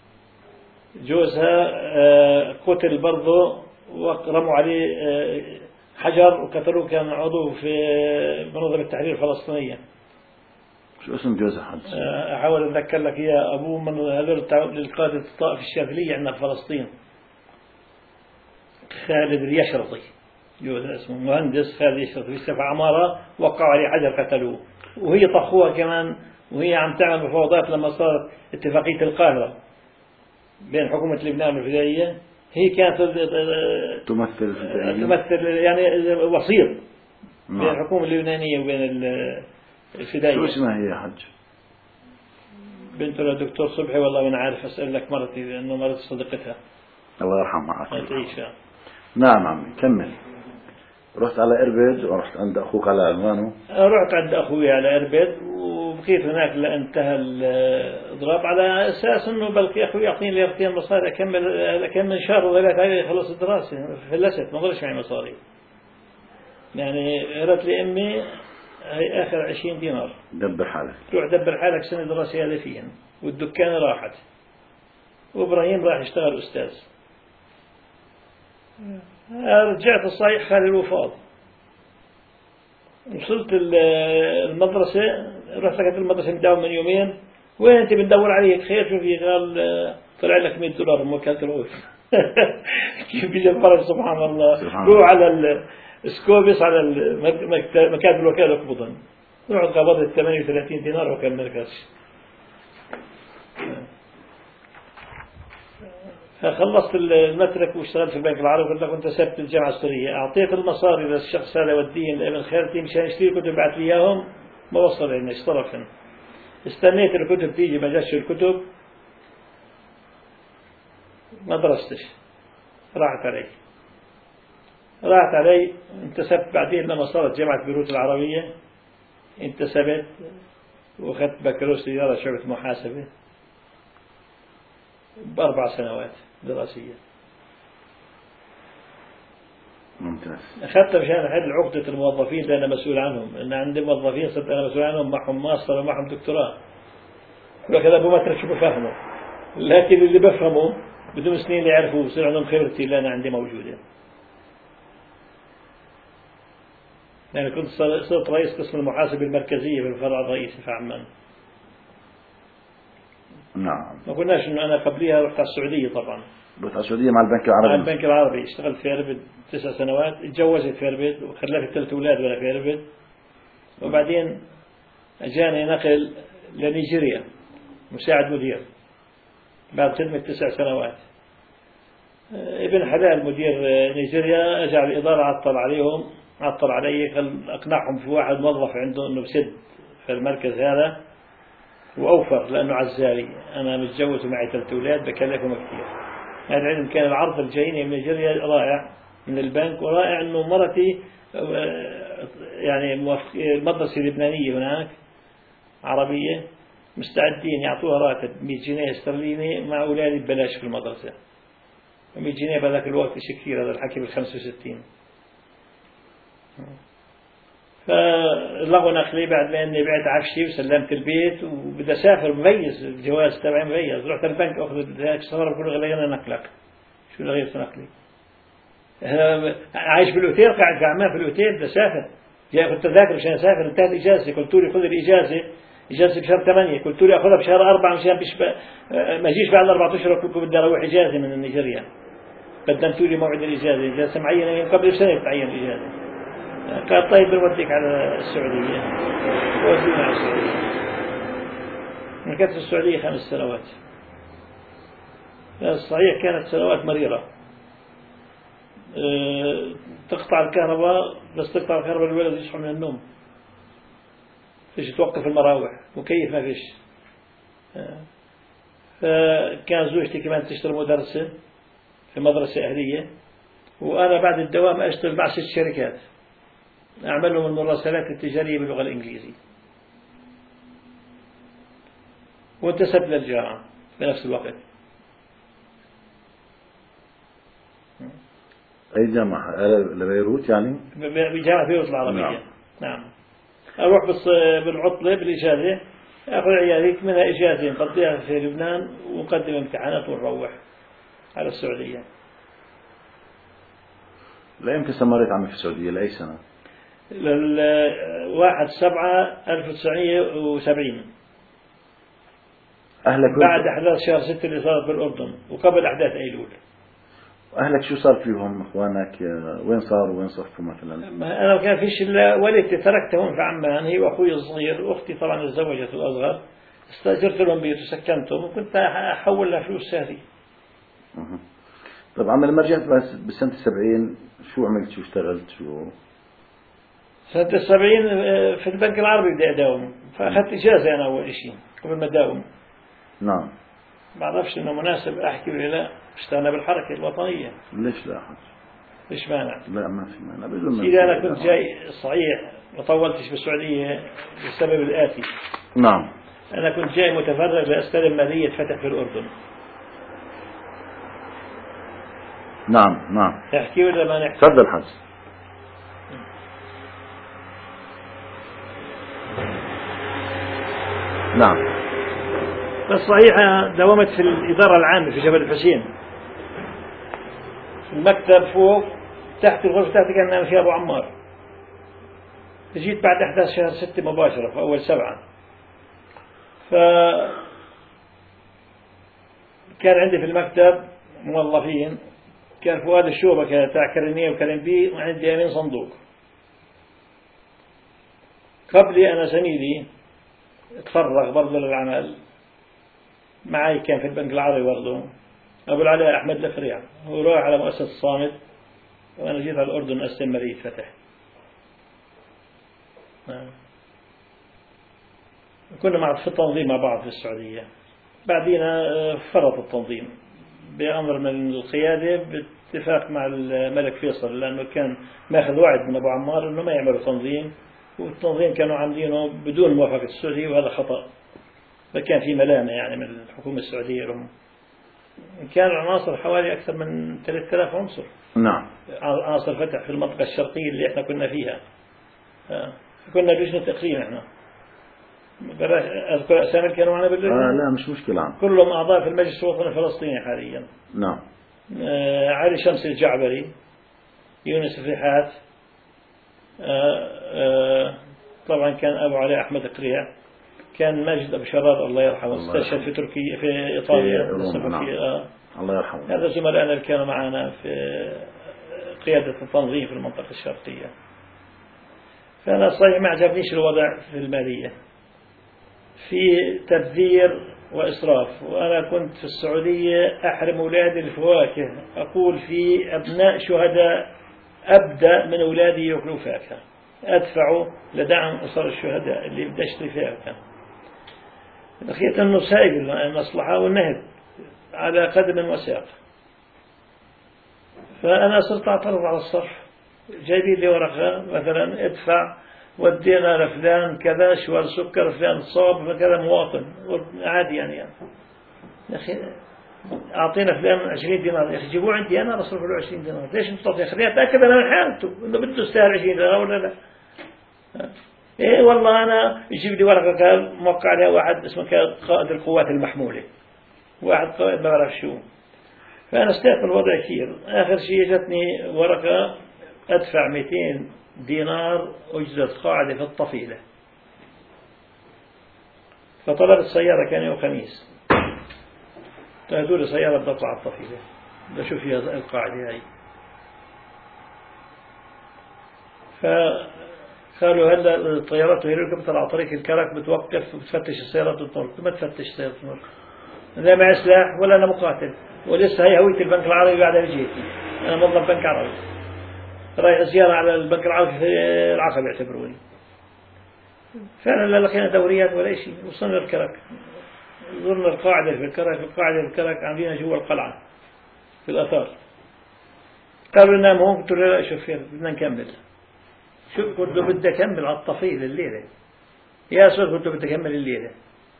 جوزها قتل برضه ورموا عليه حجر وقتلوه، كان عضو في منظمة التحرير الفلسطينية. شو اسم جوزها حج؟ أحاول أتذكر لك يا أبوه من هذول للقادة الطائف الشاذلية عندنا في فلسطين، خالد اليشرطي جوزها اسمه، مهندس خالد اليشرطي، في عمارة وقعوا عليه حجر قتلوه. وهي طخوها كمان وهي عم تعمل مفاوضات لما صارت اتفاقية القاهرة بين حكومة لبنان والفدائية، هي كانت تمثل يعني وسيط بين الحكومة اللبنانية وبين الفدائية. شو اسمها هي حج؟ بنته للدكتور صبحي، والله أنا عارف أسأل لك مرتي لأنه مرت صديقتها الله يرحمها. تعيش. نعم عمي كمل. رحت على إربد ورحت عند أخوك على عنوانه؟ رحت عند أخوي على إربد وبقيت هناك لانتهى الإضراب، على أساس إنه بلكي أخوي يعطيني لي 200 مصاري أكمل شهر ولا ثلاثة خلص الدراسة. فلست ما ضلش معي مصاري، يعني قالت لي أمي هي آخر 20 دينار دبر حالك، روح دبر حالك سنة دراسية هذا فيهن. والدكان راحت، وإبراهيم راح يشتغل أستاذ. رجعت الصحيح خالي الوفاض، وصلت المدرسة، رحت لقيت المدرسة مداوم من يومين. وين أنت بندور عليك خير شو في؟ قال طلع لك $100 من وكالة الغوث. كيف بيجي الفرج سبحان الله. روح على السكوبس على مكاتب الوكالة اقبضن. رحت قبضت 38 دينار وكان مركز. فخلصت المترك واشتغلت في البنك العربي. قلت لك كنت سبت الجامعة السورية، أعطيت المصاري للشخص هذا وديهم لابن خالتي مشان يشتري كتب، بعت لي إياهم ما وصل لنا اشتركن. استنيت الكتب تيجي ما جاتش الكتب، ما درستش، راحت علي. انتسبت بعدين لما صارت جامعة بيروت العربية، انتسبت وأخذت بكالوريوس تجارة شعبة محاسبة ب4 سنوات دراسية. ممتاز. أخذتها مشان أحل عقدة الموظفين اللي أنا مسؤول عنهم، لأن عندي موظفين صرت أنا مسؤول عنهم معهم ماستر ومعهم دكتوراه، وكذا أبو ما شو بفهموا، لكن اللي بفهموا بدون سنين اللي يعرفوا بصير عندهم خبرتي اللي أنا عندي موجودة. يعني كنت صرت رئيس قسم المحاسبة المركزية في الفرع الرئيسي في عمان. نعم. ما قلناش إنه أنا قبليها رحت على السعودية. طبعا رحت على السعودية مع البنك العربي. مع البنك العربي اشتغلت في أربد 9 سنوات، اتجوزت في أربد وخلفت 3 أولاد وأنا في أربد. وبعدين أجاني نقل لنيجيريا مساعد مدير بعد خدمة 9 سنوات. ابن حلال مدير نيجيريا أجى على الإدارة، عطل علي، أقنعهم في واحد موظف عنده إنه بسد في المركز هذا، وأوفر لأنه عزالي، أنا متجوز ومعي 3 أولاد بكلفهم كثير. هذا العلم كان العرض الجايني من نيجيريا رائع من البنك، ورائع أنه مرتي يعني المدرسة اللبنانية هناك عربية مستعدين يعطوها راتب 100 جنيه استرليني مع أولادي ببلاش في المدرسة. 100 جنيه بهذاك الوقت شيء كثير، هذا الحكي بال65. فلغوا نقلي بعد ما اني بعت عفشي وسلمت البيت وبدي اسافر مميز، الجواز تبعي مميز. رحت البنك اخذ ذاك الصور بقول غيرنا نقلك. شو اللي غيرت نقلي؟ عايش بالاوتيل، قاعد في عمان في الاوتيل، بدي اسافر. جاي اخذ تذاكر مشان اسافر، انتهت اجازتي، قلت لي خذ الاجازه، اجازتي بشهر 8، قلت لي اخذها بشهر 4 مشان ما اجيش بعد 4 اشهر كنت بدي اروح اجازه من نيجيريا. قدمتوا لي موعد الاجازه، اجازه معينه من قبل سنه تعين الاجازه. قال طيب بنوديك على السعودية، ودينا على السعودية. مكثت في السعودية 5 سنوات. الصحيح كانت سنوات مريرة. تقطع الكهرباء، بس تقطع الكهرباء الولد يصحى من النوم، فيش توقف المراوح وكيف ما فيش. فكان زوجتي كمان تشتغل مدرسة في مدرسة أهلية، وأنا بعد الدوام أشتغل مع 6 شركات أعمل لهم المراسلات التجارية باللغة الإنجليزية، وانتسبت للجامعة في نفس الوقت. أي جامعة؟ لبيروت يعني؟ بجامعة بيروت العربية. نعم. أروح بالعطلة بالإجازة، أخذ عيالي منها إجازة نقضيها في لبنان ونقدم امتحانات ونروح على السعودية. لأيمتى استمريت عمي في السعودية؟ لأي سنة؟ 1/7/1970. أهلك بعد أحداث شهر 6 اللي صارت بالأردن وقبل أحداث أيلول. وأهلك شو صار فيهم؟ إخوانك وين صاروا وين صفوا مثلا؟ أنا ما كان فيش إلا والدتي تركتهم في عمان، هي وأخوي الصغير، وأختي طبعا تزوجت الأصغر، استأجرت لهم بيت وسكنتهم، وكنت أحول لها فلوس سهلة. طب عمل لما رجعت بسنة 70 شو عملت؟ شو اشتغلت؟ شو سنة 70 في البنك العربي بدي أداوم، فأخذت إجازة أنا أول شيء قبل ما أداوم. نعم. ما أعرفش إنه مناسب أحكي ولا لا. اشتغلنا بالحركة الوطنية. ليش لا أحد؟ ليش مانع؟ لا ما في مانع. إذا أنا كنت جاي صحيح ما طولتش بالسعودية بسبب الآتي. نعم. أنا كنت جاي متفرغ لأستلم مالية فتح في الأردن. نعم نعم. نحكي ولا ما نحكي؟ تفضل حج. نعم. بس صحيح داومت في الإدارة العامة في جبل الحسين، في المكتب فوق تحت الغرفة تحت كان نام فيها أبو عمار. جيت بعد أحداث شهر 6 مباشرة في أول 7. فكان عندي في المكتب موظفين، كان فؤاد الشوبكة تاع كرنيه وكرنبي، وعندي أمين صندوق. قبلي أنا زميلي تفرغ برضه للعمل معي، كان في البنك العربي برضه، أبو العلاء أحمد الفريع، هو راح على مؤسسة الصامت، وأنا جيت على الأردن أستلم مالية فتح. كنا في التنظيم مع بعض في السعودية. بعدين فرط التنظيم بأمر من القيادة باتفاق مع الملك فيصل، لأنه كان ماخذ وعد من أبو عمار أنه ما يعملوا تنظيم، والتنظيم كانوا عاملينه بدون موافقة السعودية، وهذا خطأ. فكان في ملامة يعني من الحكومة السعودية لهم. كان العناصر حوالي أكثر من 3000 عنصر. نعم. عناصر فتح في المنطقة الشرقية اللي احنا كنا فيها. كنا لجنة تقييم احنا. أذكر أسامي كانوا معنا باللجنة؟ لا مش مشكلة. كلهم أعضاء في المجلس الوطني الفلسطيني حاليا. نعم. علي شمس الجعبري، يونس الريحات، طبعا كان أبو علي أحمد قريع، كان ماجد أبو شرار الله يرحمه استشهد في تركيا في إيطاليا. الله يرحمه. هذا زملائنا اللي كانوا معنا في قيادة التنظيم في المنطقة الشرقية. فأنا صحيح ما عجبنيش الوضع في المالية، في تبذير وإسراف. وأنا كنت في السعودية أحرم أولادي الفواكه، أقول في أبناء شهداء أبدأ من أولادي يأكلوا فاكهة، أدفعوا لدعم أسر الشهداء اللي بدي أشتري فاكهة. لقيت أنه سائق المصلحة والنهب على قدم وساق. فأنا صرت أعترض على الصرف، جايبين لي ورقة مثلا ادفع ودينا لفلان كذا شوال سكر فلان صاب كذا مواطن عادي يعني يا أخي أعطينا فلان 20 دينار، يا أخي جيبوه عندي أنا بصرف له 20 دينار، ليش أنت تعطيه؟ خليني أتأكد أنا من حالته إنه بده يستاهل 20 دينار ولا لا. إيه والله أنا يجيب لي ورقة كان موقع عليها واحد اسمه قائد القوات المحمولة، واحد قائد ما بعرف شو. فأنا استيقظ الوضع كثير. آخر شيء جتني ورقة أدفع 200 دينار أجرة قاعدة في الطفيلة. فطلبت سيارة كان يوم خميس، هاتوا لي سيارة بدي أطلع الطفيلة بدي أشوف فيها القاعدة هاي. فقالوا هلا الطيارات وهي ركبت على طريق الكرك بتوقف وبتفتش السيارات وتمر. ما تفتش السيارات وتمر، لا معي سلاح ولا أنا مقاتل، ولسه هي هوية البنك العربي بعد بجيتي. أنا موظف بنك عربي رايح زيارة على البنك العربي في العقبة يعتبروني. فعلا لا لقينا دوريات ولا شيء. وصلنا الكرك، زرنا القاعدة في الكرك. القاعدة في الكرك عاملينها جوا القلعة في الأثار. قالوا لنا هون، قلت له لا شوفير بدنا نكمل. شو قلت له بدي أكمل على الطفيل الليلة يا سور، قلت له بدي أكمل الليلة.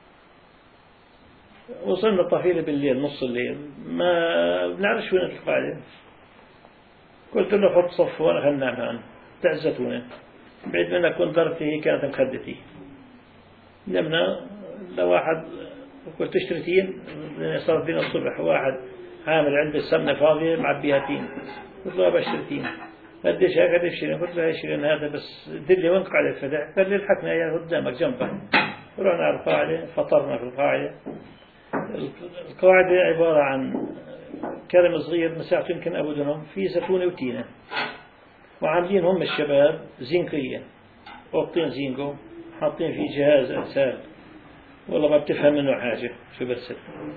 وصلنا الطفيلة بالليل نص الليل ما بنعرفش وين القاعدة. قلت له حط صف وأنا خلنا ننام هون تعزتونا بعيد منك. كنت ضربتي هي كانت مخدتي. نمنا لواحد قلت تشتري تين، صار بينا الصبح واحد عامل عنده السمنة فاضية معبيها تين. قلت له بشتري تين. قديش هيك قديش شيرين؟ قلت له هاي شيرين هذا بس دلي وين قاعدة الفدع؟ قال لي الحكنا اياه قدامك جنبك. رحنا على القاعدة، فطرنا في القاعدة. القاعدة عبارة عن كرم صغير مساحته يمكن أبو دنم فيه زيتونة وتينة، وعاملين هم الشباب زنقية أوضتين زينكو حاطين فيه جهاز إرسال. والله ما بتفهم منه حاجة شو بس.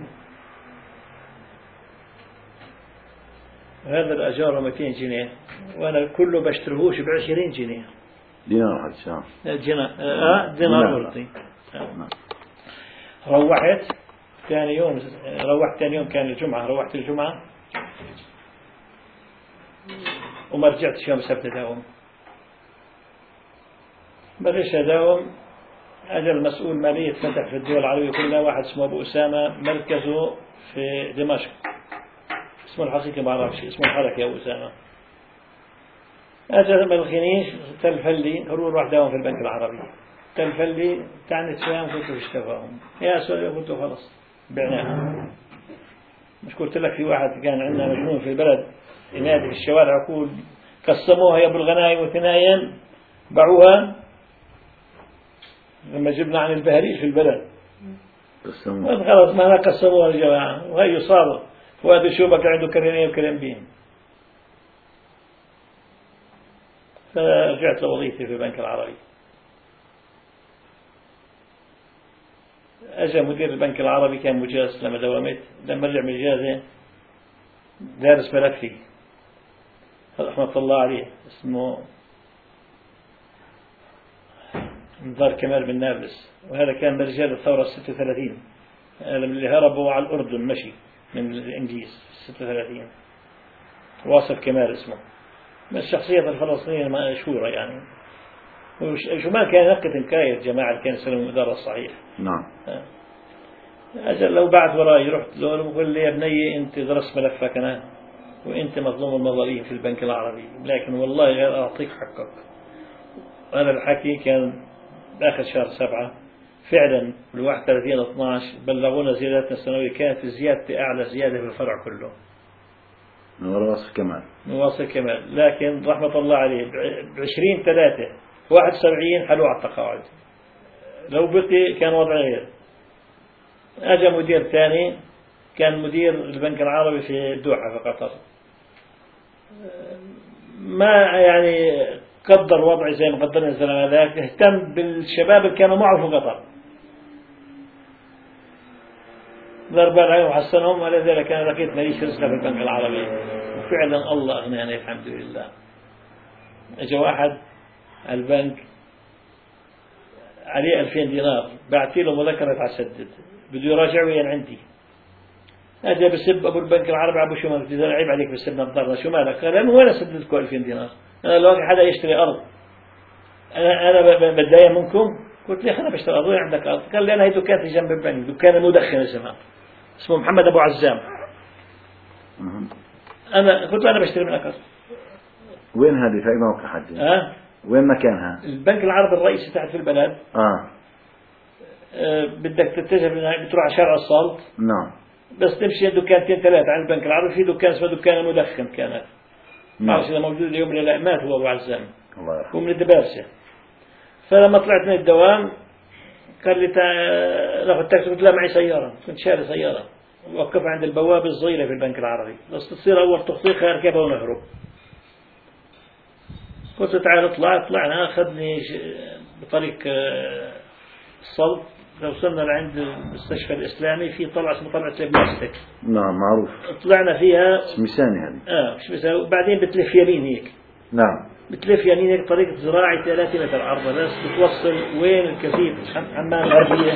هذا الأجار 200 جنيه وأنا كله بشتريهوش ب20 جنيه. دينار واحد شام. دينار أردني. روحت ثاني يوم كان الجمعة. روحت الجمعة وما رجعتش يوم السبت أداوم. بلش أداوم. أجل المسؤول مالية فتح في الدول العربية كلها واحد اسمه أبو أسامة، مركزه في دمشق. اسمه الحقيقي ما أعرفش، اسمه الحركة أبو أسامة. أجل ما الخنيش تلفلي روح داوم في البنك العربي. تلفلي تعني تفهم كنت اشتفاهم يا سوري. قلت خلاص بعناها. مش قلت لك في واحد كان عندنا مجنون في البلد ينادي في الشوارع يقول قسموها يا ابو الغنايم وثنايم باعوها. لما جبنا عن البهريج في البلد خلاص ما قسموها الجماعة. وهي صار فؤاد الشوبك عنده كريمين وكريمين. فرجعت لوظيفتي في البنك العربي. أجا مدير البنك العربي كان مجاز لما دوامت. لما رجع من الإجازة دارس ملفي رحمة الله عليه اسمه نزار كمال بن نابلس. وهذا كان من رجال الثورة 36 اللي هربوا على الأردن مشي من الإنجليز 36. واصف كمال اسمه. من الشخصية الفلسطينية مشهورة يعني. وشو ما كان نقة نكاية جماعة كان يسلموا الإدارة الصحيح. نعم. أجل لو بعد وراي رحت له وقال لي يا بني أنت درست ملفك أنا وأنت مظلوم المظالم في البنك العربي، لكن والله غير أعطيك حقك. أنا الحكي كان آخر شهر 7 فعلا ال 31/12 بلغونا زيادتنا السنوية. كانت الزيادة أعلى زيادة في الفرع كله. نواصل كمال. لكن رحمة الله عليه ب20/3 71 حلو على التقاعد. لو بقي كان وضع غير. أجا مدير ثاني كان مدير البنك العربي في الدوحة في قطر. ما يعني قدر وضعي زي ما قدرنا الزلمة ذاك. اهتم بالشباب اللي كانوا معه في قطر. ضرب العين وحسنهم. ولذلك أنا لقيت ماليش رزقة في البنك العربي. وفعلا الله أغناني الحمد لله. أجا واحد البنك عليه 2000 دينار، بعت له مذكرة تسدد، بده يراجع وين عندي. هذا بسب أبو البنك العربي أبو شو مالك، إذا عيب عليك بسب نظارنا شو مالك؟ قال أنا وين أسددكم 2000 دينار؟ أنا لو حدا يشتري أرض أنا بتضايق منكم؟ قلت لي أنا بشتري أرض، وين عندك أرض؟ قال لي أنا هي دكانتي جنب البنك، دكان مدخن زمان اسمه محمد أبو عزام. أنا قلت له أنا بشتري منك أرض. وين هذه في أي موقع حد؟ وين مكانها؟ البنك العربي الرئيسي تحت في البلد. بدك تتجه بتروح على شارع الصالت. نعم. بس تمشي دكانتين ثلاثة عن البنك العربي، في دكان اسمه دكان مدخن كانت. ما أعرف إذا موجود اليوم ولا لا، مات هو أبو عزام. الله يرحمه. هو من الدبابسة. فلما طلعت من الدوام قال لي ناخذ تاكسي، قلت لا معي سيارة، كنت شاري سيارة وقف عند البوابة الصغيرة في البنك العربي، بس تصير أول تخطيط اركبها ونهرب. قلت تعال طلعنا، أخذني بطريق الصلب، وصلنا لعند المستشفى الإسلامي في طلعة اسمها طلعة البلاستيك. نعم معروف. طلعنا فيها شمساني هذه. شمساني، وبعدين بتلف يمين هيك. نعم. بتلف يمين هيك طريق زراعي 3 متر عرضة، بس بتوصل وين الكزيت عمان الغربية.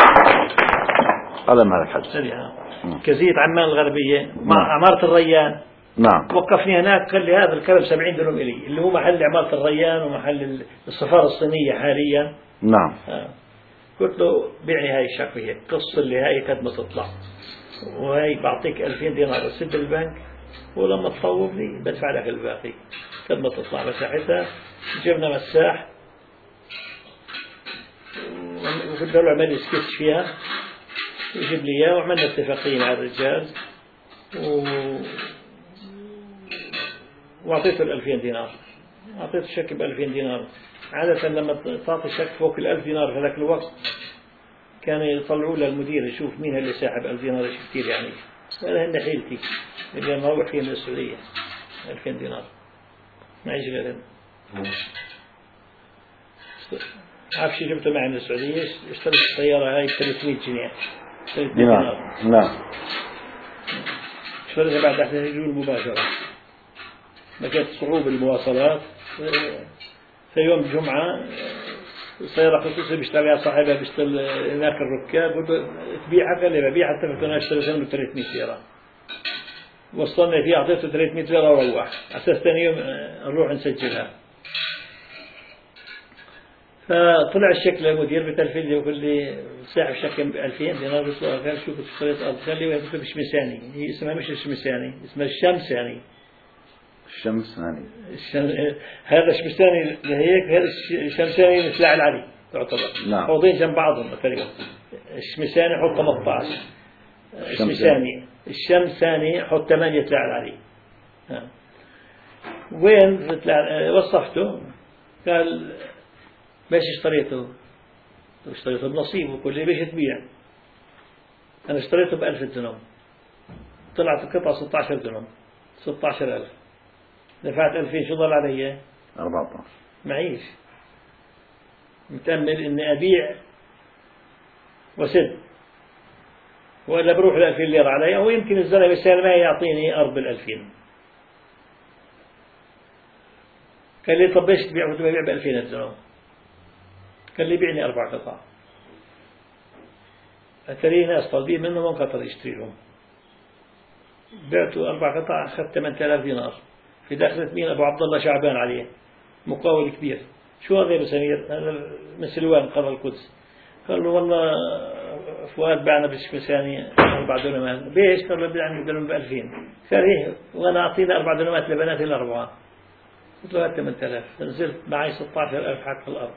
على مالك حد. كزيت عمان الغربية مع عمارة الريان. نعم. وقفني هناك، قال لي هذا الكلب 70 درهم إلي، اللي هو محل عمارة الريان ومحل السفارة الصينية حاليا. نعم. قلت له بيعني هاي الشقة هيك، قص اللي هاي قد ما تطلع، وهي بعطيك 2000 دينار اسد البنك، ولما تصوب لي بدفع لك الباقي قد ما تطلع. مساحتها جبنا مساح وقلت له اعمل سكتش فيها وجيب لي اياه، وعملنا اتفاقية مع الرجال واعطيته 2000 دينار. اعطيته الشيك ب 2000 دينار. عادة لما تعطي شيك فوق 1000 دينار في ذاك الوقت كانوا يطلعوا للمدير يشوف مين اللي ساحب 1000 دينار، ايش كثير يعني. هذا هن حيلتي اللي ما اروح فيه من السعودية 2000 دينار معيش غيرهم. عارف شو جبته معي من السعودية؟ اشتريت السيارة هاي ب 300 جنيه. 300 دينار. نعم. اشتريتها بعد 11 جول مباشرة. ما كانت صعوبة المواصلات. في يوم الجمعة سيارة خصوصية بيشتريها صاحبها، بيشتري هناك الركاب، قلت تبيعها؟ قال لي ببيعها، اتفقت أنا اشتريتها منه 300 ليرة. وصلنا فيها أعطيته 300 ليرة وروح، على أساس ثاني يوم نروح نسجلها. فطلع الشيك للمدير بتلفل لي وقال لي ساحب شيك ب 2000 دينار. قلت له قال شو كنت اشتريت أرض؟ قال لي وين؟ قلت له بالشمساني. هي اسمها مش الشمساني، اسمها الشمساني. الشمساني. هذا الشمساني لهيك، هذا الشمساني مثل العلي تعتبر. نعم. حوضين جنب بعضهم تقريبا. الشمساني حوض 18. الشمساني حوض 8 تلاعب العلي. وين وصفته؟ قال باش اشتريته؟ اشتريته بنصيب، وكل لي باش تبيع؟ أنا اشتريته ب1000 درهم، طلعت القطعة 16 درهم، 16,000. دفعت 2000، شو ضل علي؟ 14. معيش. متأمل إني أبيع وسد، وإلا بروح 2000 ليرة علي، أو يمكن الزلمة السالم ما يعطيني أرض 2000. قال لي طب ايش تبيع؟ قلت له ببيع ب2000 درهم. قال لي بيعني 4 قطع. أتري ناس طالبين منهم من قطر يشتريهم. بعته 4 قطع، أخذت 8000 دينار. في داخلة مين؟ أبو عبد الله شعبان عليه، مقاول كبير. شو هذا يا سمير؟ هذا من سلوان قرى القدس. قال له والله فؤاد باعنا بالشمساني 4 دونمات. بيش؟ قال له بيعني بدلهم ب2000. قال ايه، وانا اعطينا 4 دونمات لبناتي الاربعه. قلت له هات 8000. نزلت معي 16,000 حق الارض.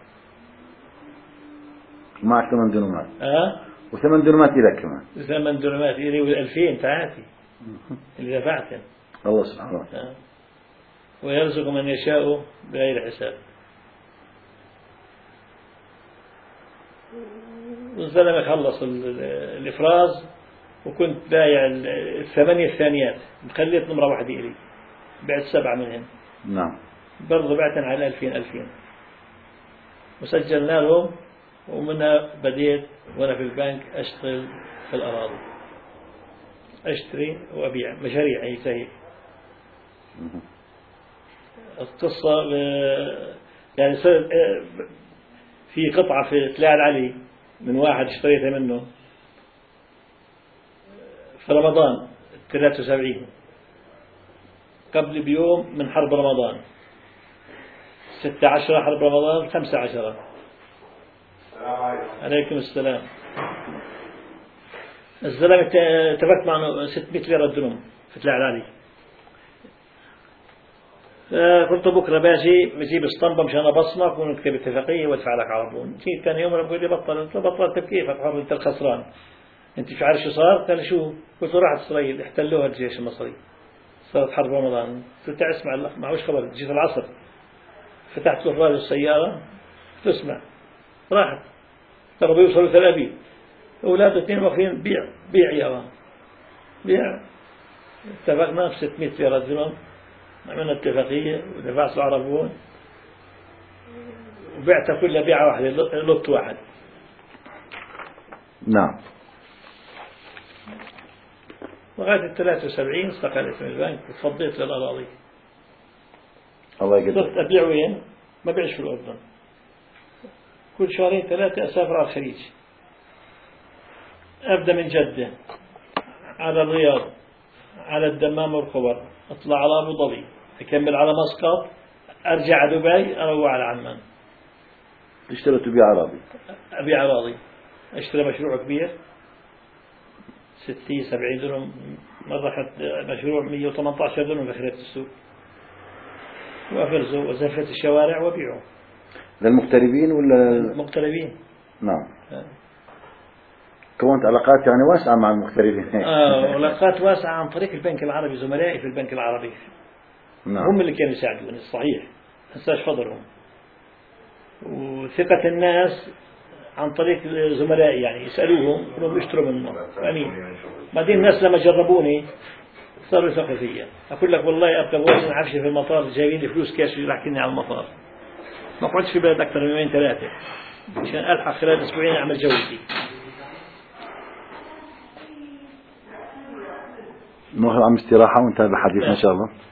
معك 8 دونمات. و8 دونمات إلك كمان. 8 دونمات إلي و2000 تاعتي اللي دفعتهم. الله سبحانه وتعالى. ويرزق من يشاء بغير حساب. والزلمة خلص الإفراز، وكنت بايع 8 الثانيات، خليت نمرة واحدة إلي، بعت 7 منهم. نعم. برضو بعتن على 2000 وسجلنا لهم، ومنها بديت وأنا في البنك أشتغل في الأراضي، أشتري وأبيع مشاريع. هي القصة يعني في قطعة في تلاعب علي من واحد اشتريتها منه في رمضان 73 قبل بيوم من حرب رمضان 16 حرب رمضان 15. عليكم السلام. الزلمة اتفقت معه 600 ليرة الدرهم في تلاعب علي. قلت بكرة باجي بجيب اسطمبة مشان أبصمك ونكتب اتفاقية وادفع لك عربون. جيت ثاني يوم بقول لي بطلت بكيفك حر أنت الخسران. أنت مش عارف شو صار؟ قال شو؟ قلت له راحت إسرائيل احتلوها الجيش المصري. صارت حرب رمضان. قلت اسمع الله معوش خبر. جيت العصر فتحت له الراجل السيارة تسمع راحت. ترى بيوصلوا تل أبيب. أولاده اثنين واقفين بيع يا بيع. اتفقنا ب 600 ليرة درهم. عملنا اتفاقية ودفعت له عربون وبعتها كلها بيعة واحدة لوت واحد. نعم. لغاية 73 استقلت من البنك وتفضيت للأراضي. الله يقدر. صرت أبيع وين؟ ما بيعش في الأردن. كل شهرين 3 أسافر على الخليج. أبدأ من جدة على الرياض على الدمام والخبر أطلع على أبو ظبي أكمل على مسقط أرجع على دبي أروح على عمان. تشتري تبيع أراضي. أبيع أراضي. أشتري مشروع كبير 60-70 درهم. مرة أخذت مشروع 118 درهم في خريطة السوق وأفرزه وزفت الشوارع وبيعه. للمغتربين ولا؟ المغتربين. نعم. كونت علاقات يعني واسعة مع المغتربين. علاقات واسعة عن طريق البنك العربي. زملائي في البنك العربي نعم. هم اللي كانوا يساعدوني صحيح. هساش فضلهم. وثقة الناس عن طريق زملائي يعني يسألوهم كلهم يشتروا منهم. أمين. بعدين الناس لما جربوني صاروا يثقوا فيا. أقول لك والله أبقى بوزن عفشي في المطار جايبين لي فلوس كاش يحكيني على المطار. ما قعدتش في بلد أكثر من يومين 3 عشان ألحق خلال أسبوعين أعمل جولتي. ناخذ عم استراحة وانتهى بحديثنا إن شاء الله.